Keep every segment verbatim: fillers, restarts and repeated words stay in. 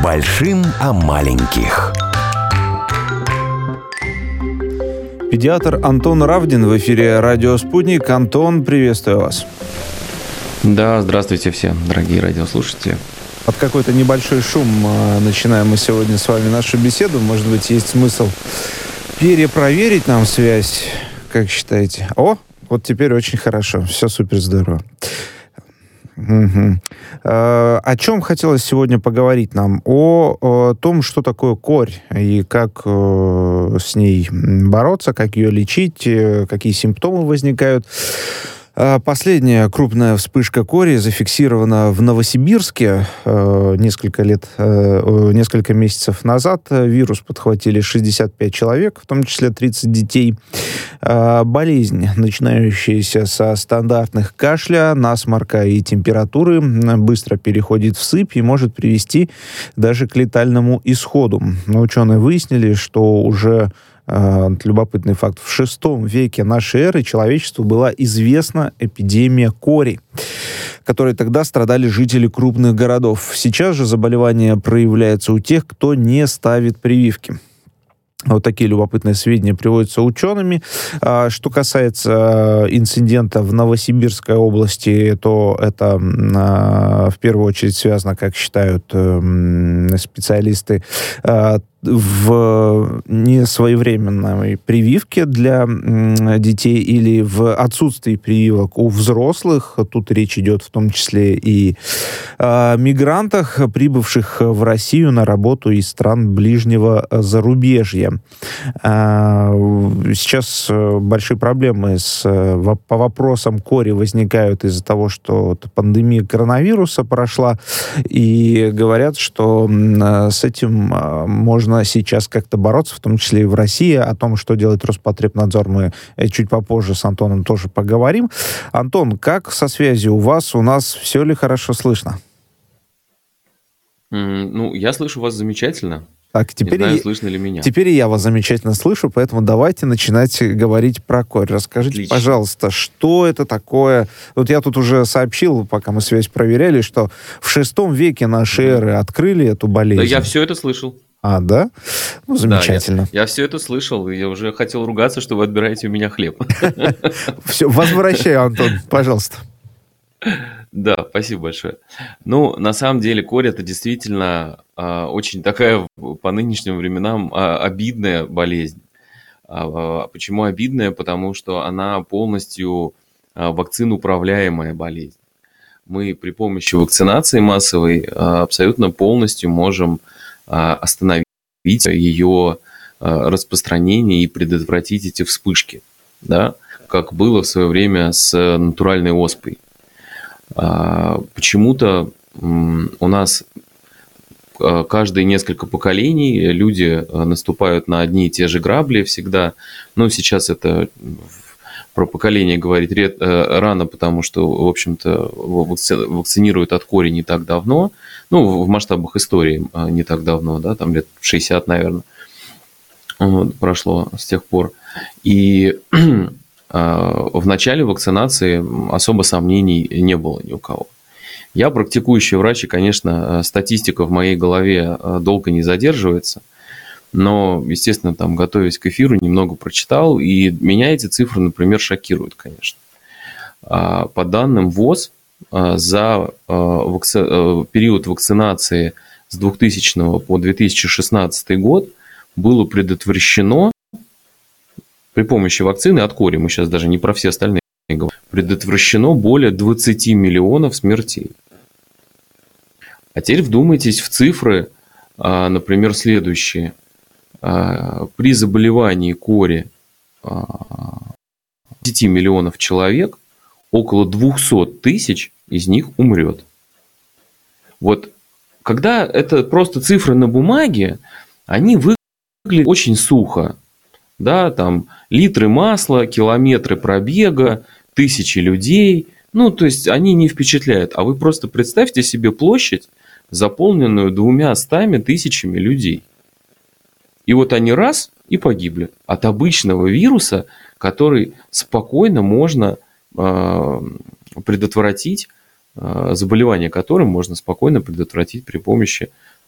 Большим о маленьких. Педиатр Антон Равдин в эфире «Радио Спутник». Антон, приветствую вас. Да, здравствуйте все, дорогие радиослушатели. Под какой-то небольшой шум начинаем мы сегодня с вами нашу беседу. Может быть, есть смысл перепроверить нам связь, как считаете? О, вот теперь очень хорошо, все супер здорово. Угу. О чем хотелось сегодня поговорить нам? О, о том, что такое корь и как э, с ней бороться, как ее лечить, э, какие симптомы возникают. Последняя крупная вспышка кори зафиксирована в Новосибирске э, несколько лет, э, несколько месяцев назад. Вирус подхватили шестьдесят пять человек, в том числе тридцать детей. Э, болезнь, начинающаяся со стандартных кашля, насморка и температуры, быстро переходит в сыпь и может привести даже к летальному исходу. Но ученые выяснили, что уже любопытный факт. В шестом веке нашей эры человечеству была известна эпидемия кори, которой тогда страдали жители крупных городов. Сейчас же заболевание проявляется у тех, кто не ставит прививки. Вот такие любопытные сведения приводятся учеными. Что касается инцидента в Новосибирской области, то это в первую очередь связано, как считают специалисты, в несвоевременной прививке для детей или в отсутствии прививок у взрослых. Тут речь идет в том числе и о мигрантах, прибывших в Россию на работу из стран ближнего зарубежья. Сейчас большие проблемы с, по вопросам кори возникают из-за того, что пандемия коронавируса прошла, и говорят, что с этим можно сейчас как-то бороться, в том числе и в России. О том, что делает Роспотребнадзор, мы чуть попозже с Антоном тоже поговорим. Антон, как со связью у вас? У нас все ли хорошо слышно? Mm, ну, я слышу вас замечательно. Так, теперь, Не знаю, я, слышно ли меня. Теперь и я вас замечательно слышу, поэтому давайте начинать говорить про корь. Расскажите, Отлично. Пожалуйста, что это такое? Вот я тут уже сообщил, пока мы связь проверяли, что в шестом веке нашей эры открыли эту болезнь. Да, я все это слышал. А, да? Ну, замечательно. Да, я, я все это слышал, и я уже хотел ругаться, что вы отбираете у меня хлеб. Все, возвращаю, Антон, пожалуйста. Да, спасибо большое. Ну, на самом деле, корь – это действительно э, очень такая по нынешним временам э, обидная болезнь. А, почему обидная? Потому что она полностью э, вакциноуправляемая болезнь. Мы при помощи вакцинации массовой э, абсолютно полностью можем остановить ее распространение и предотвратить эти вспышки, да, как было в свое время с натуральной оспой. Почему-то у нас каждые несколько поколений люди наступают на одни и те же грабли всегда. Но сейчас это про поколение говорить рано, потому что, в общем-то, вакцинируют от кори не так давно. Ну, в масштабах истории не так давно, да, там лет шестьдесят, наверное, вот, прошло с тех пор. И э, в начале вакцинации особо сомнений не было ни у кого. Я практикующий врач, и, конечно, статистика в моей голове долго не задерживается, но, естественно, там, готовясь к эфиру, немного прочитал, и меня эти цифры, например, шокируют, конечно. По данным ВОЗ, за вакци... период вакцинации с двухтысячного по две тысячи шестнадцатый год было предотвращено при помощи вакцины от кори, мы сейчас даже не про все остальные говорим, предотвращено более двадцать миллионов смертей. А теперь вдумайтесь в цифры, например, следующие. При заболевании кори десять миллионов человек, около двести тысяч из них умрет. Вот когда это просто цифры на бумаге, они выглядят очень сухо. Да, там литры масла, километры пробега, тысячи людей. Ну, то есть они не впечатляют. А вы просто представьте себе площадь, заполненную двумястами тысячами людей. И вот они раз и погибли от обычного вируса, который спокойно можно э, предотвратить, э, заболевание которым можно спокойно предотвратить при помощи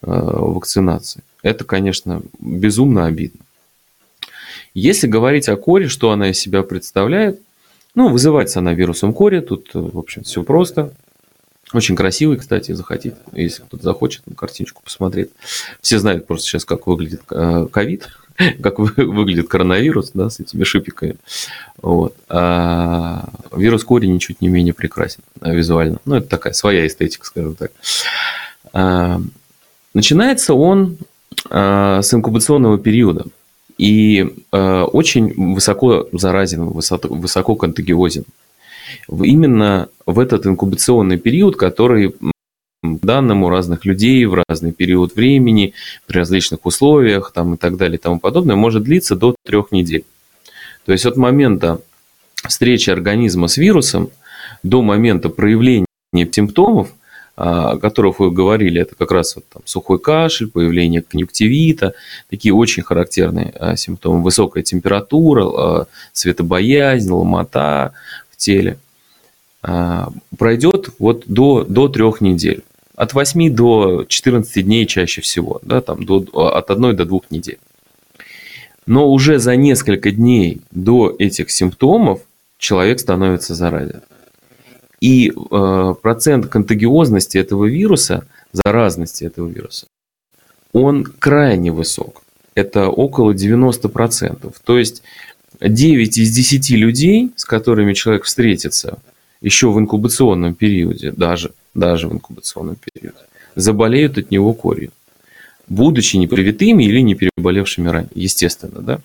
вакцинации. Это, конечно, безумно обидно. Если говорить о коре, что она из себя представляет, ну, вызывается она вирусом кори, тут, в общем, все просто. Очень красивый, кстати, захотите, если кто-то захочет на картиночку посмотреть. Все знают просто сейчас, как выглядит ковид, как выглядит коронавирус, да, с этими шипиками. Вот. А вирус кори ничуть не менее прекрасен визуально. Ну, это такая своя эстетика, скажем так. А, начинается он а, с инкубационного периода. И э, очень высоко заразен, высоко, высоко контагиозен. Именно в этот инкубационный период, который, по данным у разных людей, в разный период времени, при различных условиях там, и так далее и тому подобное, может длиться до трех недель. То есть от момента встречи организма с вирусом до момента проявления симптомов, о которых вы говорили, это как раз вот там сухой кашель, появление конъюнктивита, такие очень характерные а, симптомы, высокая температура, а, светобоязнь, ломота в теле, а, пройдет вот до, до трех недель, от восьми до четырнадцати дней чаще всего, да, там до, от одной до двух недель. Но уже за несколько дней до этих симптомов человек становится заразен. И э, процент контагиозности этого вируса, заразности этого вируса, он крайне высок. Это около девяноста процентов. То есть девять из десяти людей, с которыми человек встретится еще в инкубационном периоде, даже, даже в инкубационном периоде, заболеют от него корью, будучи непривитыми или не переболевшими ранее, естественно. Да?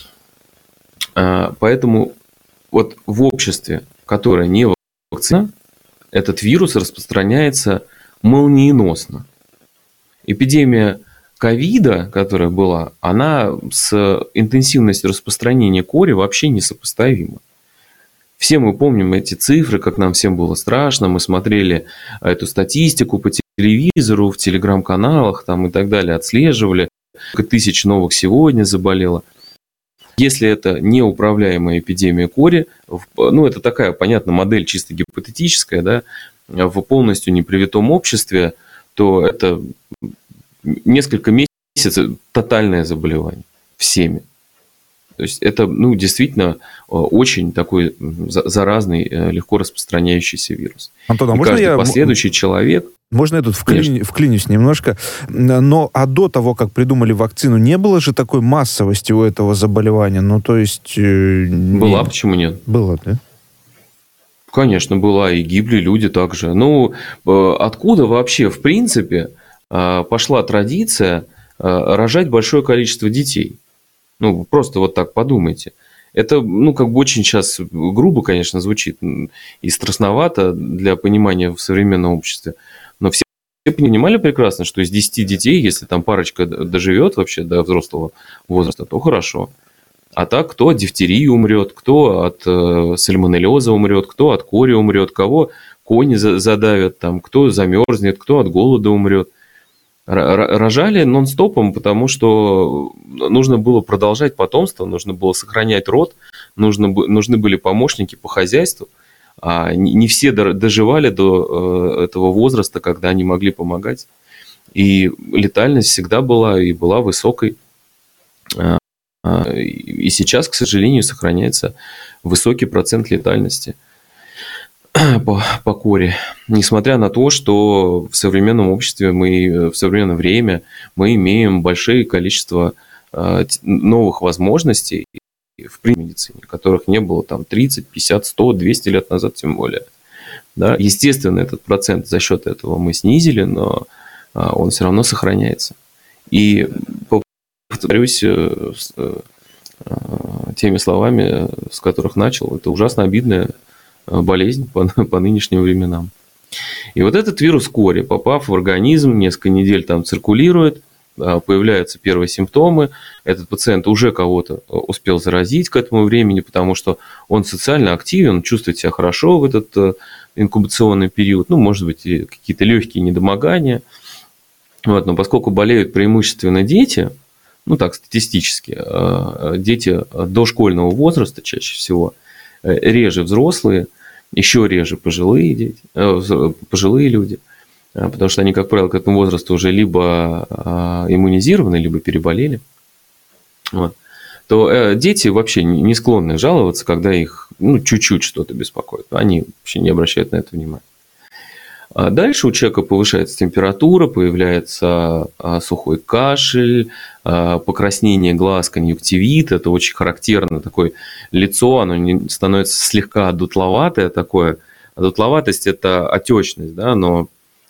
А, поэтому вот в обществе, которое не вакцина, этот вирус распространяется молниеносно. Эпидемия ковида, которая была, она с интенсивностью распространения кори вообще несопоставима. Все мы помним эти цифры, как нам всем было страшно, мы смотрели эту статистику по телевизору, в телеграм-каналах там, и так далее, отслеживали, сколько тысяч новых сегодня заболело. Если это неуправляемая эпидемия кори, ну, это такая, понятно, модель чисто гипотетическая, да, в полностью непривитом обществе, то это несколько месяцев тотальное заболевание всеми. То есть это, ну, действительно очень такой заразный, легко распространяющийся вирус. Антон, а и можно каждый я... последующий человек... Можно я тут вклинюсь, вклинюсь немножко? Но, а до того, как придумали вакцину, не было же такой массовости у этого заболевания? Ну, то есть... Э, была, нет. Почему нет? Была, да? Конечно, была, и гибли люди также. Ну, откуда вообще, в принципе, пошла традиция рожать большое количество детей? Ну, просто вот так подумайте. Это, ну, как бы очень сейчас грубо, конечно, звучит и страшновато для понимания в современном обществе. Но все понимали прекрасно, что из десяти детей, если там парочка доживет вообще до взрослого возраста, то хорошо. А так, кто от дифтерии умрет, кто от э, сальмонеллеза умрет, кто от кори умрет, кого кони задавят, там, кто замерзнет, кто от голода умрет. Рожали нон-стопом, потому что нужно было продолжать потомство, нужно было сохранять род, нужно, нужны были помощники по хозяйству. А не все доживали до этого возраста, когда они могли помогать. И летальность всегда была и была высокой. И сейчас, к сожалению, сохраняется высокий процент летальности по, по кори. Несмотря на то, что в современном обществе, мы, в современное время мы имеем большое количество новых возможностей в медицине, которых не было там тридцать, пятьдесят, сто, двести лет назад тем более. Да? Естественно, этот процент за счет этого мы снизили, но он все равно сохраняется. И повторюсь теми словами, с которых начал, это ужасно обидная болезнь по, по нынешним временам. И вот этот вирус кори, попав в организм, несколько недель там циркулирует, появляются первые симптомы, этот пациент уже кого-то успел заразить к этому времени, потому что он социально активен, чувствует себя хорошо в этот инкубационный период, ну, может быть, и какие-то легкие недомогания. Вот, но поскольку болеют преимущественно дети, ну, так, статистически, дети дошкольного возраста чаще всего, реже взрослые, еще реже пожилые дети, пожилые люди. потому что они, как правило, к этому возрасту уже либо иммунизированы, либо переболели, вот, то дети вообще не склонны жаловаться, когда их ну, чуть-чуть что-то беспокоит. Они вообще не обращают на это внимания. Дальше у человека повышается температура, появляется сухой кашель, покраснение глаз, конъюнктивит. Это очень характерно. Такое лицо, оно становится слегка одутловатое такое. Одутловатость – это отечность, да, но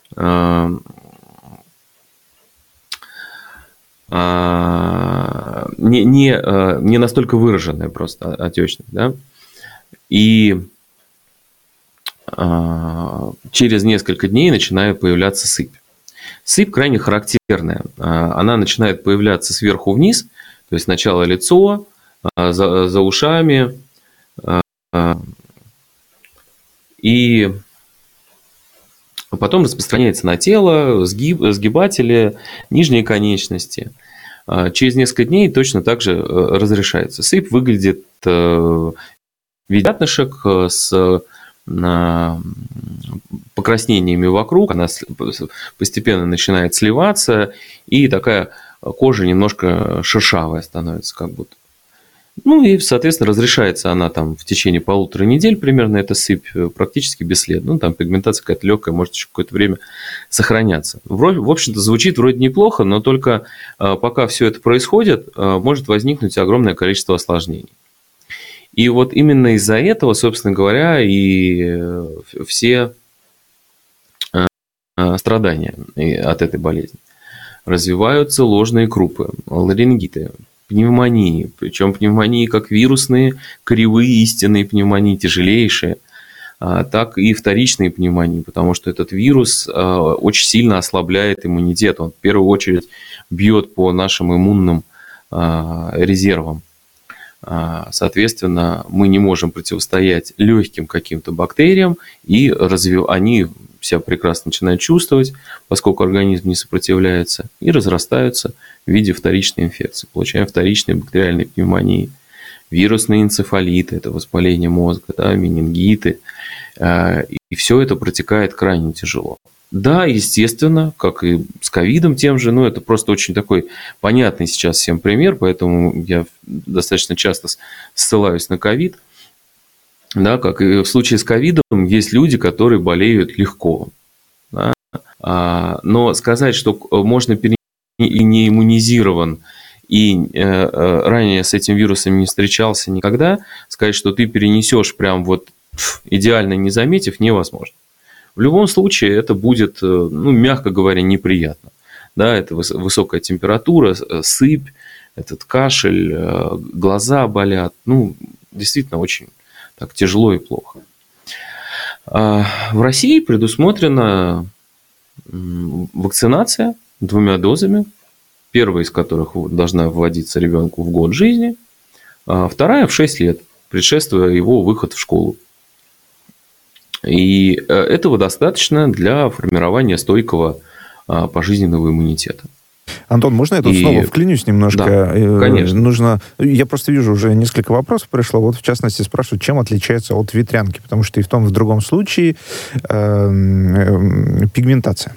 не, не, не настолько выраженная просто отечность. Да? И через несколько дней начинает появляться сыпь. Сыпь крайне характерная. Она начинает появляться сверху вниз, то есть сначала лицо, за, за ушами, и потом распространяется на тело, сгиб, сгибатели, нижние конечности. Через несколько дней точно так же разрешается. Сыпь выглядит в виде пятнышек с покраснениями вокруг, она постепенно начинает сливаться, и такая кожа немножко шершавая становится, как будто. Ну и, соответственно, разрешается она там в течение полутора недель примерно, эта сыпь практически бесследно. Ну, там пигментация какая-то легкая, может еще какое-то время сохраняться. В общем-то, звучит вроде неплохо, но только пока все это происходит, может возникнуть огромное количество осложнений. И вот именно из-за этого, собственно говоря, и все страдания от этой болезни. Развиваются ложные крупы, ларингиты, пневмонии. Причем пневмонии как вирусные, кривые истинные пневмонии, тяжелейшие, так и вторичные пневмонии, потому что этот вирус очень сильно ослабляет иммунитет. Он в первую очередь бьет по нашим иммунным резервам. Соответственно, мы не можем противостоять легким каким-то бактериям, и развив... они себя прекрасно начинают чувствовать, поскольку организм не сопротивляется, и разрастаются в виде вторичной инфекции. Получаем вторичные бактериальные пневмонии, вирусные энцефалиты, это воспаление мозга, да, менингиты, и все это протекает крайне тяжело. Да, естественно, как и с ковидом тем же, но это просто очень такой понятный сейчас всем пример, поэтому я достаточно часто ссылаюсь на ковид. Да, как и в случае с ковидом, есть люди, которые болеют легко. Да? Но сказать, что можно перенести и не иммунизирован, и ранее с этим вирусом не встречался никогда, сказать, что ты перенесешь прям вот идеально не заметив, невозможно. В любом случае это будет, ну, мягко говоря, неприятно. Да, это высокая температура, сыпь, этот кашель, глаза болят. Ну, действительно очень так тяжело и плохо. В России предусмотрена вакцинация двумя дозами. Первая из которых должна вводиться ребенку в год жизни, а вторая в шесть лет, предшествуя его выходу в школу. И этого достаточно для формирования стойкого пожизненного иммунитета. Антон, можно я тут и... снова вклинюсь немножко? Да, конечно. Нужно... Я просто вижу, уже несколько вопросов пришло. Вот, в частности, спрашивают, чем отличается от ветрянки? Потому что и в том, и в другом случае э, э, пигментация.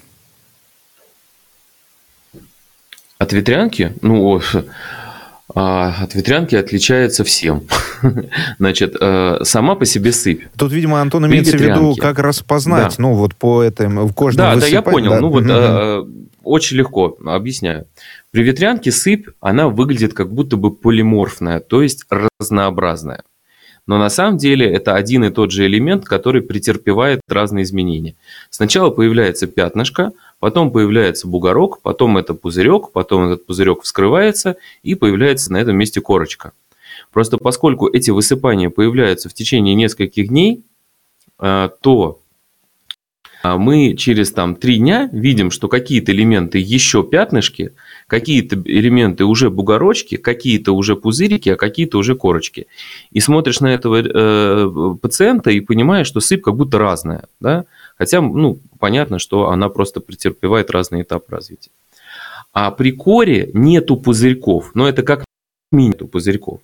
От ветрянки? Ну, от ветрянки отличается всем. Значит, сама по себе сыпь. Тут, видимо, Антон имеется в виду, как распознать, да. ну, вот по этому кожному Да, высыпать. Да, я понял. Да. Ну, вот угу. Очень легко объясняю. При ветрянке сыпь, она выглядит как будто бы полиморфная, то есть разнообразная. Но на самом деле это один и тот же элемент, который претерпевает разные изменения. Сначала появляется пятнышко, потом появляется бугорок, потом это пузырек, потом этот пузырек вскрывается и появляется на этом месте корочка. Просто поскольку эти высыпания появляются в течение нескольких дней, то мы через там, три дня видим, что какие-то элементы еще пятнышки, какие-то элементы уже бугорочки, какие-то уже пузырики, а какие-то уже корочки. И смотришь на этого э, пациента и понимаешь, что сыпь как будто разная. Да? Хотя, ну, понятно, что она просто претерпевает разные этапы развития. А при коре нету пузырьков. Но это как минимум пузырьков.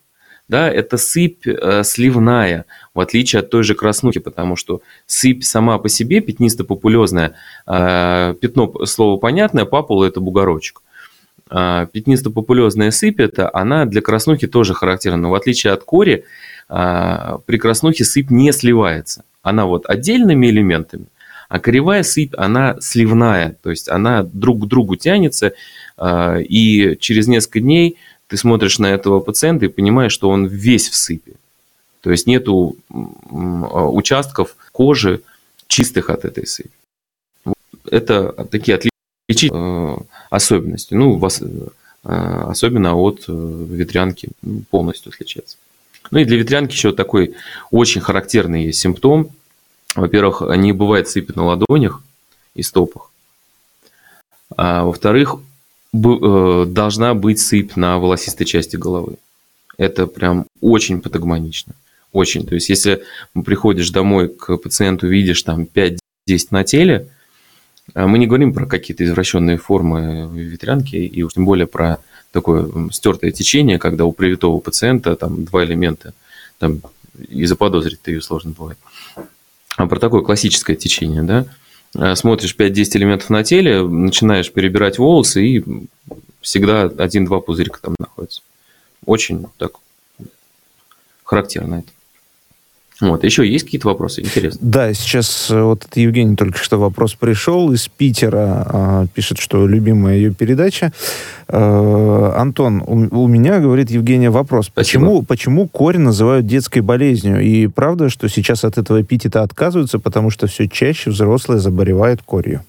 да, это сыпь э, сливная, в отличие от той же краснухи, потому что сыпь сама по себе, пятнисто-папулезная, э, пятно, слово понятное, папула – это бугорочек. Э, пятнисто-папулезная сыпь, это, она для краснухи тоже характерна, но в отличие от кори, э, при краснухе сыпь не сливается. Она вот отдельными элементами, а коревая сыпь, она сливная, то есть она друг к другу тянется, э, и через несколько дней ты смотришь на этого пациента и понимаешь, что он весь в сыпи. То есть нету участков кожи чистых от этой сыпи. Это такие отличительные особенности. Ну, вас, особенно от ветрянки полностью отличается. Ну и для ветрянки еще такой очень характерный есть симптом. Во-первых, не бывает сыпи на ладонях и стопах. А во-вторых, должна быть сыпь на волосистой части головы. Это прям очень патогномонично. Очень. То есть, если приходишь домой к пациенту, видишь там пять-десять на теле, мы не говорим про какие-то извращенные формы ветрянки, и уж тем более про такое стертое течение, когда у привитого пациента там два элемента, там и заподозрить-то ее сложно бывает. А про такое классическое течение, да? Смотришь пять-десять элементов на теле, начинаешь перебирать волосы, и всегда один-два пузырька там находятся. Очень так характерно это. Вот, еще есть какие-то вопросы? Интересно. Да, сейчас вот от Евгении только что вопрос пришел из Питера. Пишет, что любимая ее передача. Антон, у, у меня, говорит Евгения, вопрос. Почему, почему корь называют детской болезнью? И правда, что сейчас от этого эпитета отказываются, потому что все чаще взрослые заболевают корью?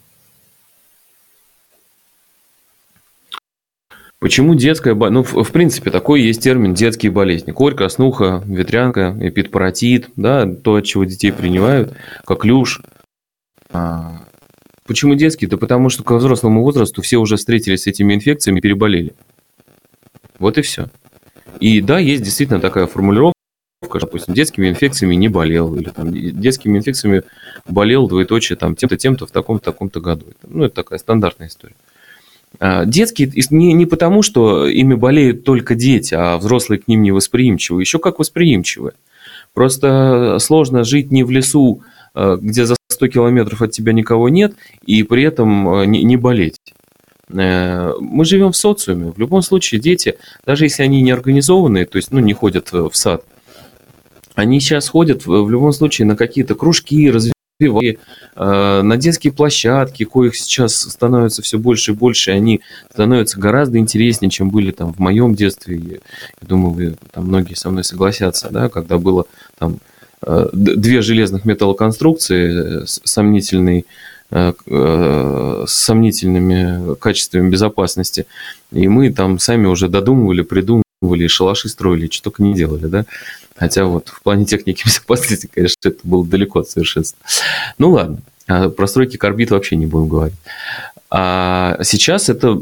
Почему детская болезнь? Ну, в, в принципе, такой есть термин детские болезни. Корь, краснуха, ветрянка, эпидпаратит, да, то, от чего детей принимают, коклюш. А, почему детские? Да потому что к взрослому возрасту все уже встретились с этими инфекциями и переболели. Вот и все. И да, есть действительно такая формулировка, допустим, детскими инфекциями не болел, или там, детскими инфекциями болел, двоеточие, там, тем-то, тем-то в таком-то, таком-то году. Ну, это такая стандартная история. Детские не, не потому, что ими болеют только дети, а взрослые к ним не восприимчивы. Еще как восприимчивы. Просто сложно жить не в лесу, где за сто километров от тебя никого нет, и при этом не, не болеть. Мы живем в социуме. В любом случае дети, даже если они не организованные, то есть ну, не ходят в сад, они сейчас ходят в любом случае на какие-то кружки, развиваются, на детские площадки, коих сейчас становится все больше и больше, они становятся гораздо интереснее, чем были там в моем детстве. Я думаю, вы, там, многие со мной согласятся, да, когда было там две железных металлоконструкции с сомнительной с сомнительными качествами безопасности, и мы там сами уже додумывали, придумывали, шалаши строили, что только не делали, да. Хотя вот в плане техники безопасности, конечно, это было далеко от совершенства. Ну ладно, про стройки орбит вообще не будем говорить. А сейчас это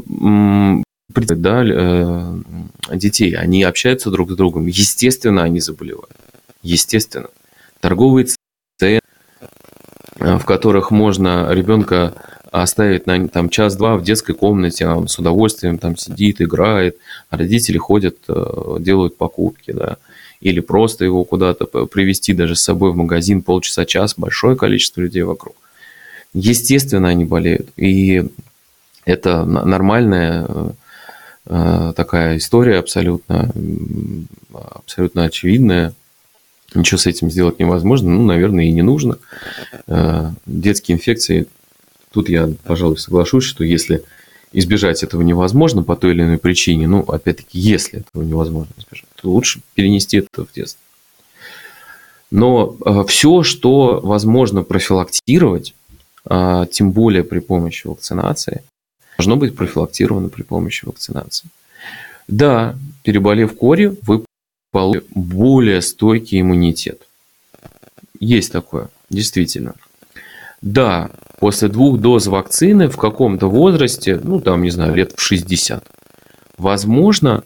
да, детей, они общаются друг с другом, естественно, они заболевают. Естественно. Торговые центры, в которых можно ребенка оставить на там, час-два в детской комнате, он с удовольствием там сидит, играет, а родители ходят, делают покупки, да. Или просто его куда-то привезти даже с собой в магазин полчаса-час, большое количество людей вокруг. Естественно, они болеют. И это нормальная такая история, абсолютно, абсолютно очевидная. Ничего с этим сделать невозможно, ну, наверное, и не нужно. Детские инфекции, тут я, пожалуй, соглашусь, что если избежать этого невозможно по той или иной причине, ну, опять-таки, если этого невозможно избежать, то лучше перенести это в детство. Но э, все, что возможно профилактировать, э, тем более при помощи вакцинации, должно быть профилактировано при помощи вакцинации. Да, переболев корью, вы получите более стойкий иммунитет. Есть такое, действительно. Да, после двух доз вакцины в каком-то возрасте, ну, там, не знаю, лет в шестьдесят, возможно,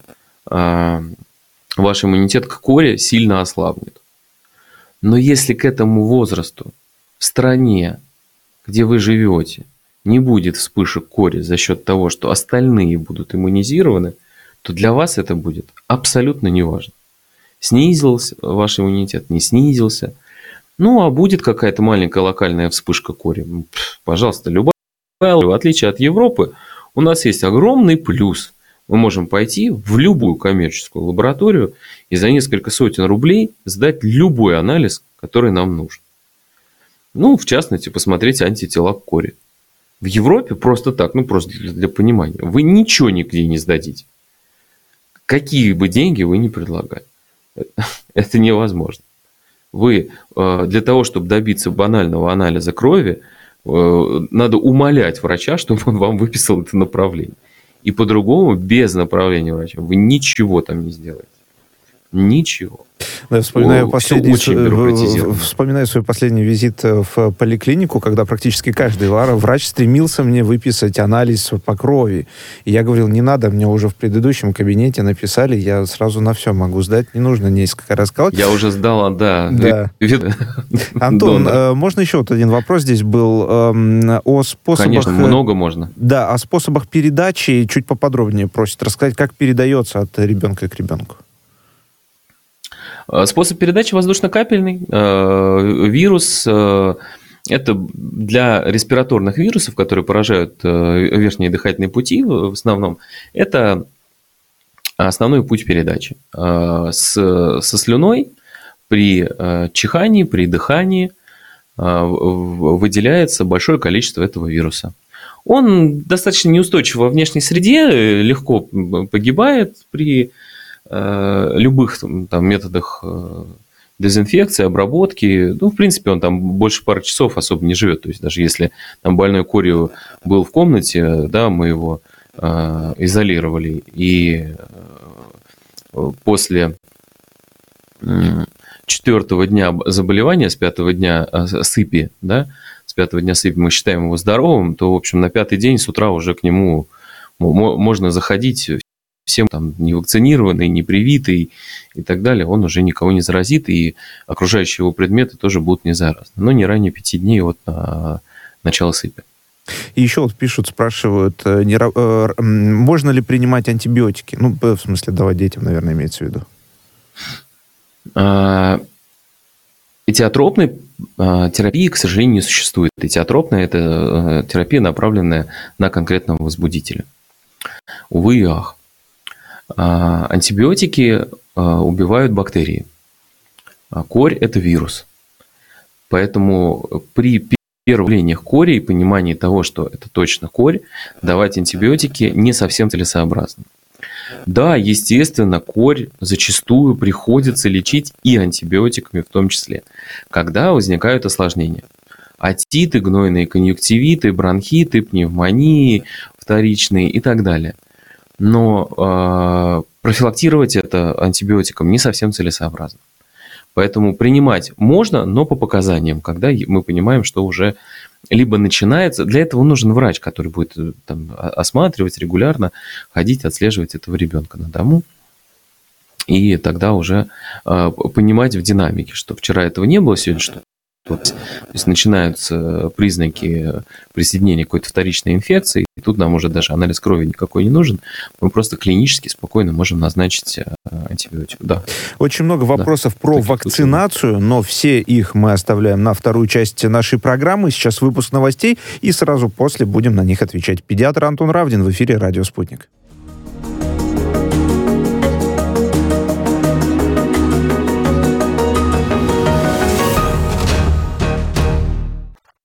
ваш иммунитет к коре сильно ослабнет. Но если к этому возрасту в стране, где вы живете, не будет вспышек кори за счет того, что остальные будут иммунизированы, то для вас это будет абсолютно неважно. снизился ваш иммунитет, не снизился. Ну, а будет какая-то маленькая локальная вспышка кори. Пожалуйста, любая. В отличие от Европы, у нас есть огромный плюс. Мы можем пойти в любую коммерческую лабораторию и за несколько сотен рублей сдать любой анализ, который нам нужен. Ну, в частности, посмотреть антитела к кори. В Европе просто так, ну, просто для, для понимания, вы ничего нигде не сдадите. Какие бы деньги вы ни предлагали. Это невозможно. Вы для того, чтобы добиться банального анализа крови, надо умолять врача, чтобы он вам выписал это направление. И по-другому, без направления врача, вы ничего там не сделаете. Ничего. Да, вспоминаю, последний, вспоминаю свой последний визит в поликлинику, когда практически каждый врач стремился мне выписать анализ по крови. И я говорил, не надо, мне уже в предыдущем кабинете написали, я сразу на все могу сдать, не нужно несколько раз колоть. Я уже сдал, да. да. Антон, э, можно еще вот один вопрос здесь был э, о способах... Конечно, много можно. Да, о способах передачи чуть поподробнее просят рассказать, как передается от ребенка к ребенку. Способ передачи воздушно-капельный. Вирус – это для респираторных вирусов, которые поражают верхние дыхательные пути в основном, это основной путь передачи. С, со слюной при чихании, при дыхании выделяется большое количество этого вируса. Он достаточно неустойчив во внешней среде, легко погибает при любых там, методах дезинфекции, обработки. Ну, в принципе, он там больше пары часов особо не живет. То есть, даже если там больной корью был в комнате, да, мы его э, изолировали. И э, после э, четвертого дня заболевания, с пятого дня э, сыпи, да, с пятого дня сыпи мы считаем его здоровым, то, в общем, на пятый день с утра уже к нему можно заходить. Всем там не вакцинированный, не привитый и так далее, он уже никого не заразит, и окружающие его предметы тоже будут не заразны. Но не ранее пяти дней от а, начала сыпи. И еще вот пишут, спрашивают, не, э, можно ли принимать антибиотики? Ну, в смысле, давать детям, наверное, имеется в виду. А, этиотропной а, терапии, к сожалению, не существует. Этиотропная – это а, терапия, направленная на конкретного возбудителя. Увы и ах. Антибиотики убивают бактерии. Корь – это вирус. Поэтому при первых явлениях кори и понимании того, что это точно корь, давать антибиотики не совсем целесообразно. Да, естественно, корь зачастую приходится лечить и антибиотиками в том числе, когда возникают осложнения. Отиты, гнойные конъюнктивиты, бронхиты, пневмонии вторичные и так далее. Но э, профилактировать это антибиотиком не совсем целесообразно. Поэтому принимать можно, но по показаниям, когда мы понимаем, что уже либо начинается... Для этого нужен врач, который будет там, осматривать регулярно, ходить, отслеживать этого ребенка на дому. И тогда уже э, понимать в динамике, что вчера этого не было, сегодня что-то. То есть начинаются признаки присоединения какой-то вторичной инфекции, и тут нам уже даже анализ крови никакой не нужен, мы просто клинически спокойно можем назначить антибиотик. Да. Очень много вопросов да, про вакцинацию, но все их мы оставляем на вторую часть нашей программы. Сейчас выпуск новостей, и сразу после будем на них отвечать. Педиатр Антон Равдин в эфире «Радио Спутник».